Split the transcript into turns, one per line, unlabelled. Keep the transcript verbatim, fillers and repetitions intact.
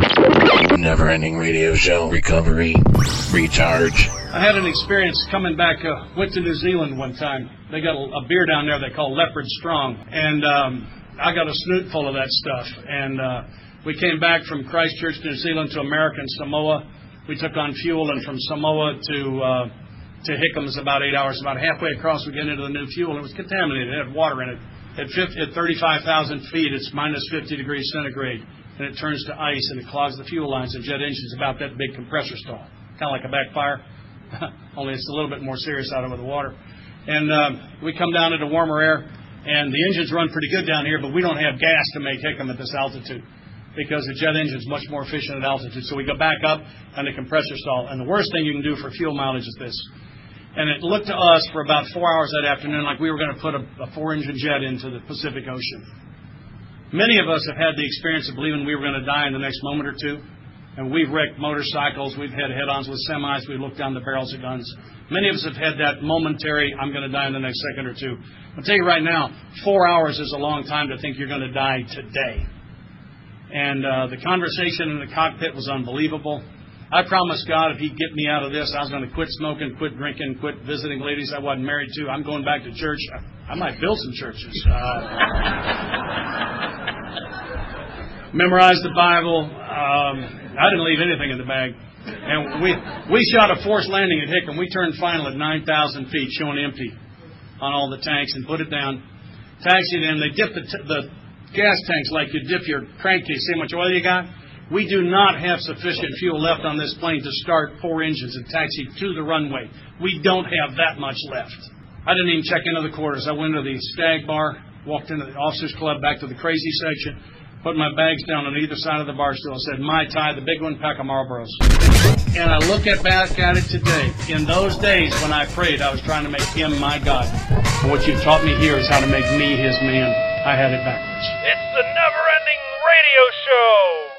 Never-ending radio show. Recovery. Recharge.
I had an experience coming back. Uh, went to New Zealand one time. They got a, a beer down there they call Leopard Strong. And um, I got a snoot full of that stuff. And uh, we came back from Christchurch, New Zealand to American Samoa. We took on fuel, and from Samoa to uh, to Hickham's about eight hours. About halfway across, we get into the new fuel. It was contaminated. It had water in it. At, fifty, at thirty-five thousand feet, it's minus fifty degrees centigrade. And it turns to ice, and it clogs the fuel lines and jet engines about that big compressor stall. Kind of like a backfire, only it's a little bit more serious out over the water. And um, we come down into warmer air, and the engines run pretty good down here, but we don't have gas to make Hickam at this altitude because the jet engine is much more efficient at altitude. So we go back up on the compressor stall. And the worst thing you can do for fuel mileage is this. And it looked to us for about four hours that afternoon like we were going to put a, a four-engine jet into the Pacific Ocean. Many of us have had the experience of believing we were going to die in the next moment or two. And we've wrecked motorcycles. We've had head-ons with semis. We've looked down the barrels of guns. Many of us have had that momentary, I'm going to die in the next second or two. I'll tell you right now, four hours is a long time to think you're going to die today. And uh, the conversation in the cockpit was unbelievable. I promised God if he'd get me out of this, I was going to quit smoking, quit drinking, quit visiting ladies I wasn't married to. I'm going back to church. I, I might build some churches. Uh, memorize the Bible. Um, I didn't leave anything in the bag. And we we shot a forced landing at Hickam. We turned final at nine thousand feet, showing empty on all the tanks, and put it down. Taxied in. They dipped the, t- the gas tanks like you dip your crankcase. See how much oil you got? We do not have sufficient fuel left on this plane to start four engines and taxi to the runway. We don't have that much left. I didn't even check into the quarters. I went to the Stag Bar, walked into the Officers Club, back to the crazy section, put my bags down on either side of the bar stool and said, Mai Tai, the big one, pack of Marlboros. And I look at back at it today. In those days when I prayed, I was trying to make him my God. And what you taught me here is how to make me his man. I had it backwards.
It's the Never-Ending Radio Show.